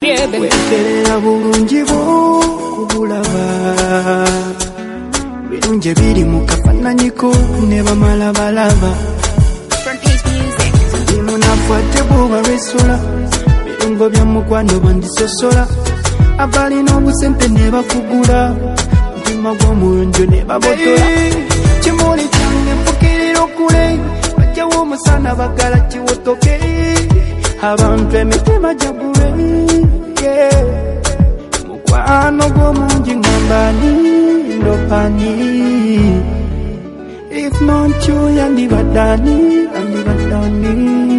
wekerera bulungi bwo kubulaba birungi biri mu kafananyiko ne bamala balaba munafuate bwoba lwesola birungo bya mukwano bandisosola abalina obusente ne bakugula mutima gw'omulunjo ne babotola kimuli kyange mpukirira okule bajjawo omusana bagala kiwotoke abantu emitima jagule mukwano gw'omungi ngambani ndopani if not you yandibadani andibadani